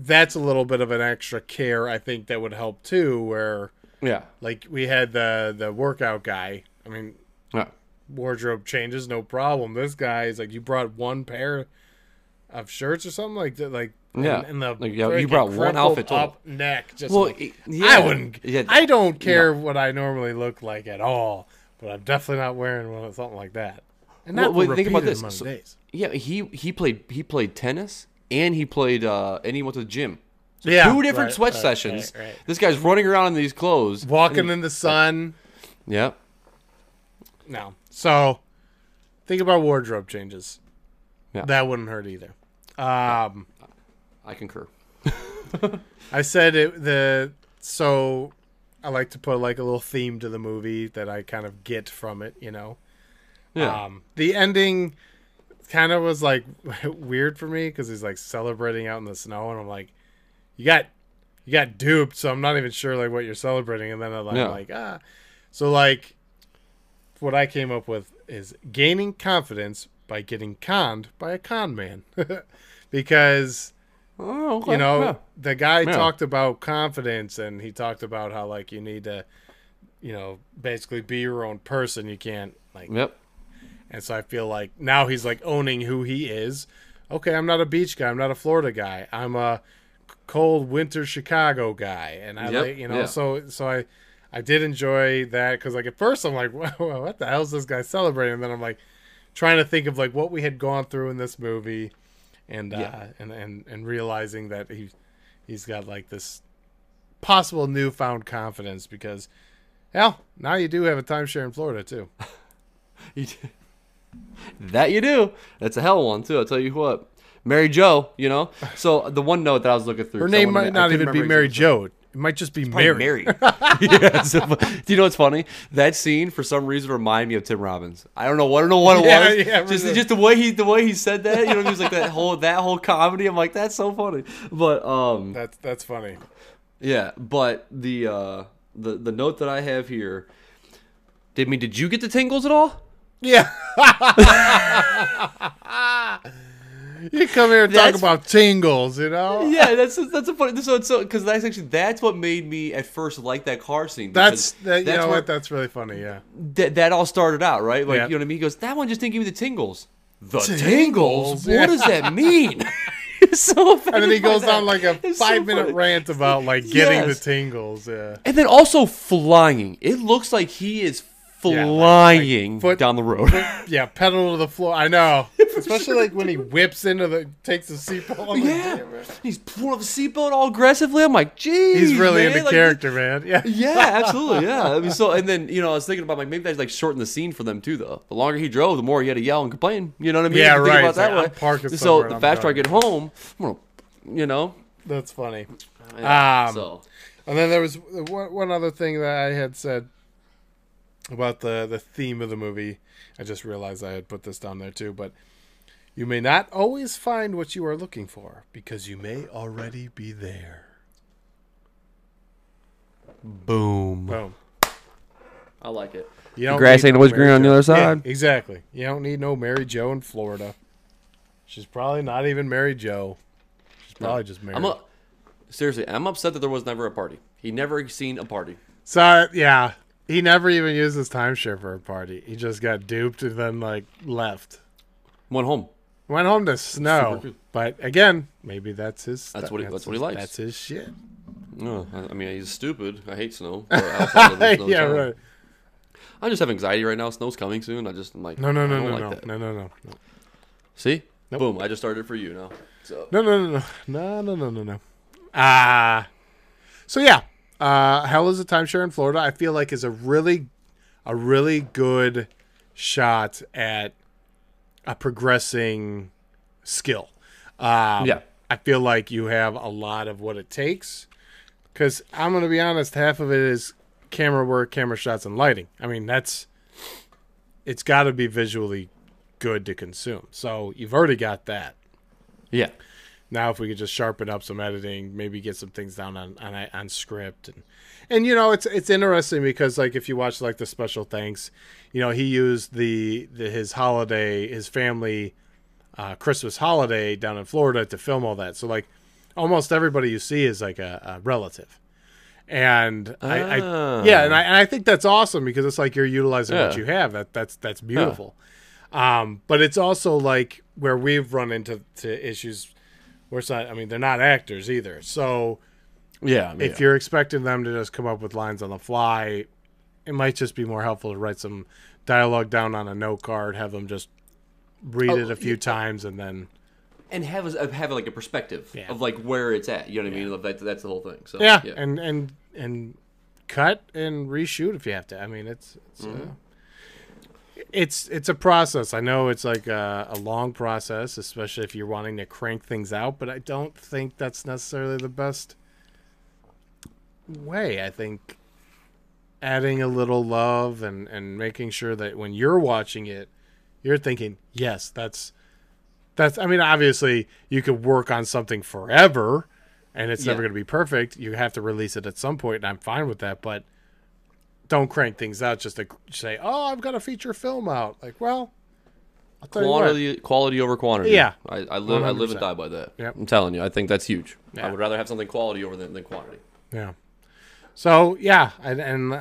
that's a little bit of an extra care I think that would help too. Where like we had the workout guy. I mean, wardrobe changes, no problem. This guy is like, you brought one pair of shirts or something like that, like and the like, you brought one outfit total. Up neck. Just well, like, I wouldn't. I don't care what I normally look like at all, but I'm definitely not wearing one something like that. And not think about this. So, days. Yeah, he played tennis and he played and he went to the gym. So 2 different sweat sessions. Right. This guy's running around in these clothes, walking in the sun. Yeah. No. So think about wardrobe changes. Yeah. That wouldn't hurt either. I concur. I said so I like to put like a little theme to the movie that I kind of get from it, you know. Yeah. The ending kind of was like weird for me because he's like celebrating out in the snow, and I'm like, you got duped, so I'm not even sure like what you're celebrating. And then I'm like, so like what I came up with is gaining confidence by getting conned by a con man. Because you know, the guy talked about confidence, and he talked about how like you need to, you know, basically be your own person. You can't like And so I feel like now he's like owning who he is. Okay, I'm not a beach guy. I'm not a Florida guy. I'm a cold winter Chicago guy. And I like, you know, so I did enjoy that, because like at first I'm like, well, what the hell is this guy celebrating? And then I'm like trying to think of like what we had gone through in this movie, and and realizing that he's got like this possible newfound confidence because, hell, now you do have a timeshare in Florida too. That you do. That's a hell one too. I'll tell you what. Mary Jo, you know. So the one note that I was looking through. Her name might not even be Mary Jo. It might just be Mary. Yeah. So, do you know what's funny? That scene for some reason reminded me of Tim Robbins. I don't know what it was. Yeah, just the way he said that. You know, he was like that whole comedy. I'm like, that's so funny. But that's funny. Yeah, but the note that I have here. Did you get the tingles at all? Yeah. You come here and talk about tingles, you know? Yeah, that's a funny. So because that's what made me at first like that car scene. That's That's really funny. Yeah. That all started out right. Like, you know what I mean? He goes, that one just didn't give me the tingles. The tingles? What does that mean? So and then he goes on like a 5-minute rant about like getting the tingles. Yeah. And then also flying. It looks like he is flying down the road. Pedal to the floor. I know. Especially like when he whips takes the seatbelt. Yeah. He's pulling up the seatbelt all aggressively. I'm like, geez. He's really into character, man. Yeah. Yeah, absolutely. Yeah. I mean, and then, you know, I was thinking about like maybe that's like shortened the scene for them too, though. The longer he drove, the more he had to yell and complain. You know what I mean? Yeah, right. About that way. So the faster I get home, you know. That's funny. Yeah, and then there was one other thing that I had said about the theme of the movie. I just realized I had put this down there too, but you may not always find what you are looking for because you may already be there. Boom. I like it. The grass ain't always green on the other side. Yeah, exactly. You don't need no Mary Jo in Florida. She's probably not even Mary Jo. She's probably just married. Seriously, I'm upset that there was never a party. He never seen a party. So, yeah. He never even used his timeshare for a party. He just got duped and then, like, left. Went home to snow. But, again, maybe that's his... That's what he likes. That's his shit. No, I mean, he's stupid. I hate snow. Yeah, right. I just have anxiety right now. Snow's coming soon. I'm like, no. See? Nope. Boom. I just started for you now. So. No. So, yeah. Hell is a Timeshare in Florida, I feel like is a really good shot at a progressing skill. I feel like you have a lot of what it takes, because I'm going to be honest, half of it is camera work, camera shots, and lighting. I mean, it's got to be visually good to consume. So you've already got that. Yeah. Now, if we could just sharpen up some editing, maybe get some things down on script, and you know, it's interesting because like if you watch like the special thanks, you know, he used his family Christmas holiday down in Florida to film all that. So like almost everybody you see is like a relative. And Ah. and I think that's awesome because it's like you're utilizing what Yeah. you have. That's beautiful. But it's also like where we've run into issues where it's not. I mean, they're not actors either. So Yeah. if you're expecting them to just come up with lines on the fly, it might just be more helpful to write some dialogue down on a note card, have them just read it a few times, and then have like a perspective Yeah. of like where it's at. You know what I mean? Like, that's the whole thing. So yeah. And cut and reshoot if you have to. I mean, it's a process. I know it's like a long process, especially if you're wanting to crank things out, but I don't think that's necessarily the best way. I think adding a little love and making sure that when you're watching it, you're thinking, yes, that's I mean, obviously you could work on something forever and it's never going to be perfect. You have to release it at some point, and I'm fine with that, but don't crank things out just to say, oh, I've got a feature film out. Like, well, I'll tell Quality over quantity. Yeah. I live 100%. and die by that. Yep. I'm telling you, I think that's huge. Yeah. I would rather have something quality over than quantity. Yeah. So yeah, I didn't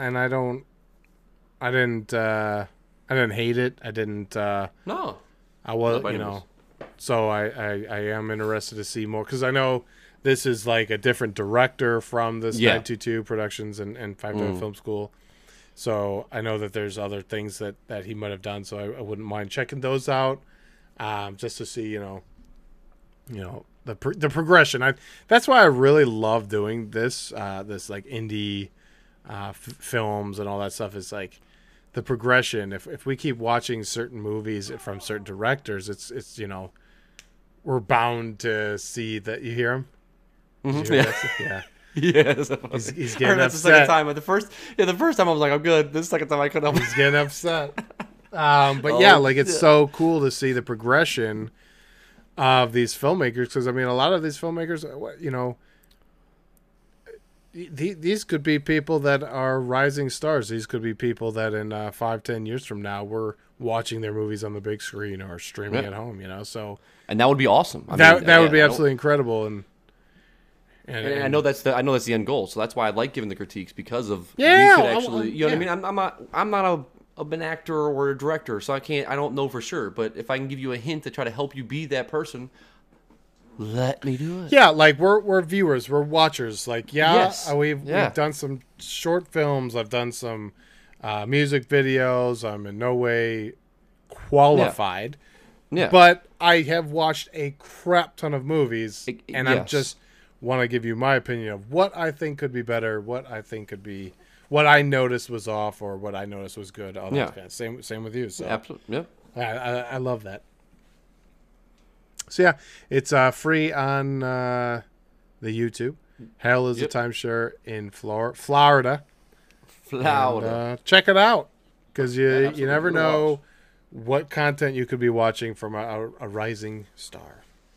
hate it. I didn't. No. I was, Not by any means. So I am interested to see more because I know this is like a different director from this 922 Productions and 5 Film School. So I know that there's other things that he might have done. So I wouldn't mind checking those out, just to see the progression. That's why I really love doing this this like indie films and all that stuff. Is like the progression. If we keep watching certain movies from certain directors, it's we're bound to see that. You hear him? Mm-hmm. Yeah. Yes, he's I getting heard that's upset. the second time. The first time I was like, I'm good. The second time I couldn't. He's getting upset. But yeah, like it's so cool to see the progression of these filmmakers, because I mean, a lot of these filmmakers, these could be people that are rising stars. These could be people that in 5-10 years from now we're watching their movies on the big screen or streaming at home. So and that would be awesome. That would be absolutely incredible. And I know that's the end goal. So that's why I like giving the critiques, because of we could actually, you know what I mean? I'm not an actor or a director, so I don't know for sure. But if I can give you a hint to try to help you be that person, let me do it. Yeah, like we're viewers, we're watchers. Like we've done some short films. I've done some music videos. I'm in no way qualified. Yeah. But I have watched a crap ton of movies, and I just want to give you my opinion of what I think could be better, what I think could be, what I noticed was off, or what I noticed was good. All that kind of same with you. So absolutely, yeah. I love that. So yeah, it's free on the YouTube. Hell is a Timeshare in Florida. And, check it out, because you never know what content you could be watching from a rising star.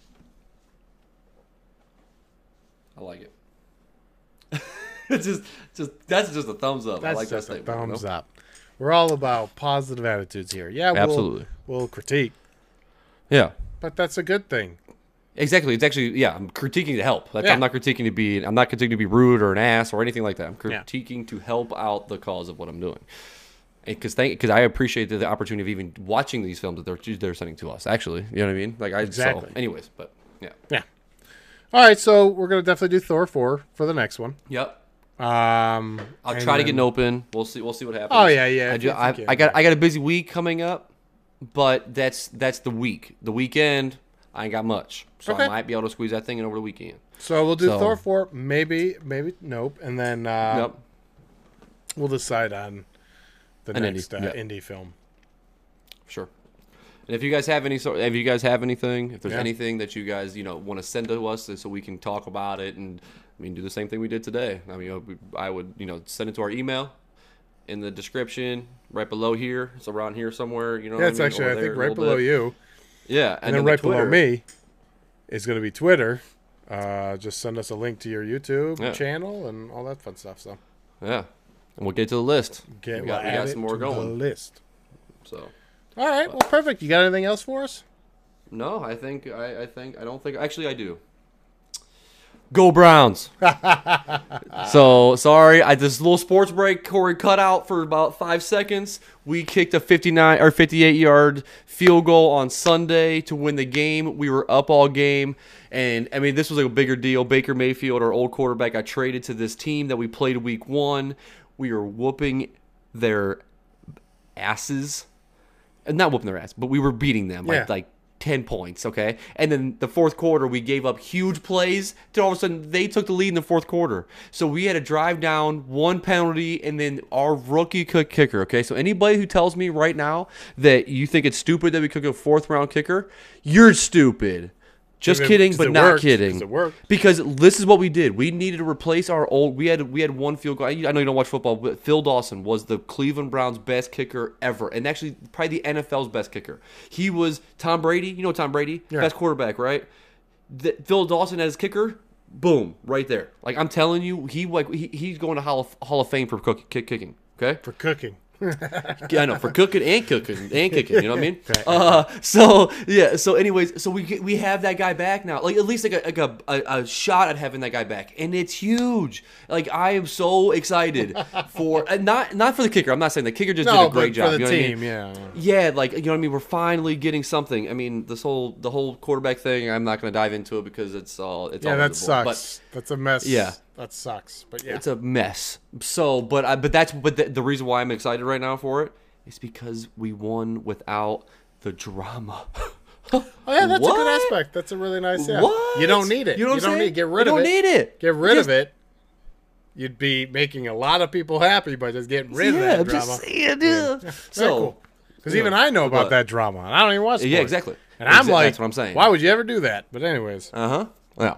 I like it. It's that's just a thumbs up. That's I like just that a statement. thumbs up. We're all about positive attitudes here. Yeah, absolutely. We'll critique. Yeah, but that's a good thing. Exactly. It's actually I'm critiquing to help. I'm not critiquing to be rude or an ass or anything like that. I'm critiquing to help out the cause of what I'm doing. Because I appreciate the opportunity of even watching these films that they're sending to us. Actually, you know what I mean? Exactly. So, anyways, but yeah. All right, so we're gonna definitely do Thor 4 for the next one. Yep. I'll try to get an open. We'll see what happens. Oh yeah. I got a busy week coming up, but that's the week. The weekend, I ain't got much, so I might be able to squeeze that thing in over the weekend. So we'll do Thor 4, maybe nope, and then we'll decide on the next indie film. Sure. And if you guys have anything, if there's anything that you guys want to send to us, so we can talk about it, and do the same thing we did today. I would send it to our email in the description right below here. It's around here somewhere. It's actually I think right below you. Yeah, and then right below me is going to be Twitter. Just send us a link to your YouTube channel and all that fun stuff. So and we'll get to the list. We got some more going. The list. So. All right, well, perfect. You got anything else for us? No, I don't think. Actually, I do. Go Browns. So, sorry. This little sports break, Corey cut out for about 5 seconds. We kicked a 59 or 58-yard field goal on Sunday to win the game. We were up all game. And, I mean, this was like a bigger deal. Baker Mayfield, our old quarterback, got traded to this team that we played week 1. We were whooping their asses. Not whooping their ass, but we were beating them like 10 points, okay? And then the fourth quarter, we gave up huge plays. Till all of a sudden, they took the lead in the fourth quarter. So we had to drive down, 1 penalty, and then our rookie kicker, okay? So anybody who tells me right now that you think it's stupid that we cook a 4th-round kicker, you're stupid. Just kidding, but not kidding. Because this is what we did. We needed to replace our old. We had 1 field goal. I know you don't watch football, but Phil Dawson was the Cleveland Browns' best kicker ever, and actually probably the NFL's best kicker. He was Tom Brady. You know Tom Brady, best quarterback, right? Phil Dawson as kicker, boom, right there. Like I'm telling you, he's going to Hall of Fame for kicking. Okay, for cooking. Yeah, I know, for cooking and kicking, you know what I mean? So anyways, so we have that guy back now, like at least like a shot at having that guy back, and it's huge. Like I am so excited for not for the kicker. I'm not saying the kicker just did a great job. For the you know team, what I mean? Yeah, like you know what I mean. We're finally getting something. I mean, the whole quarterback thing. I'm not going to dive into it because it's all that sucks. That's a mess. Yeah. That sucks, but yeah, it's a mess. So, but the reason why I'm excited right now for it is because we won without the drama. Oh yeah, that's a good aspect. That's a really nice. Yeah. What? You don't need it. You know what I'm saying? Need it. Get rid of it. You don't need it. Get rid of it. You'd be making a lot of people happy by just getting rid of that drama. Just saying, yeah. So, cool. Because even I know about that drama, and I don't even watch sports. Yeah, exactly. And I'm like, that's what I'm saying. Why would you ever do that? But anyways. Yeah.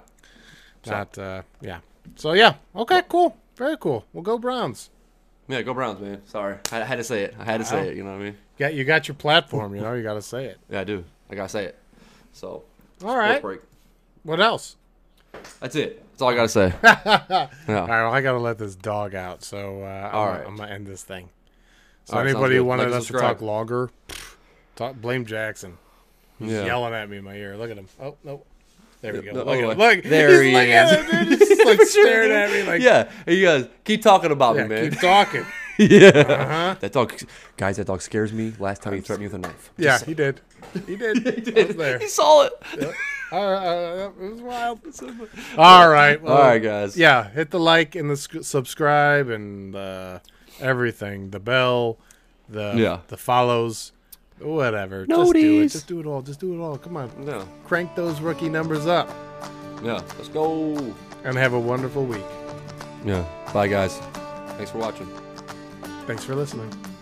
Yeah. So yeah. Okay. Cool. Very cool. We'll go Browns. Yeah, go Browns, man. Sorry, I had to say it. You know what I mean? Yeah, you got your platform. You know, you got to say it. Yeah, I do. I gotta say it. So. All right. What else? That's it. That's all I gotta say. Yeah. All right. Well, I gotta let this dog out. So I'm gonna end this thing. So anybody who wanted us to talk longer, blame Jackson. He's yelling at me in my ear. Look at him. Oh no. There we go. Look, there he is. He's like staring at me like. Yeah, he goes, keep talking about me, man. Keep talking. Yeah. That dog scares me. Last time he threatened me with a knife. Yeah, he did. He did. I was there. He saw it. Yep. It was wild. All right. Well, all right, guys. Yeah, hit the like and the subscribe and everything. The bell, the follows. Whatever. Notice. Just do it all. Just do it all. Come on. Yeah. Crank those rookie numbers up. Yeah. Let's go. And have a wonderful week. Yeah. Bye, guys. Thanks for watching. Thanks for listening.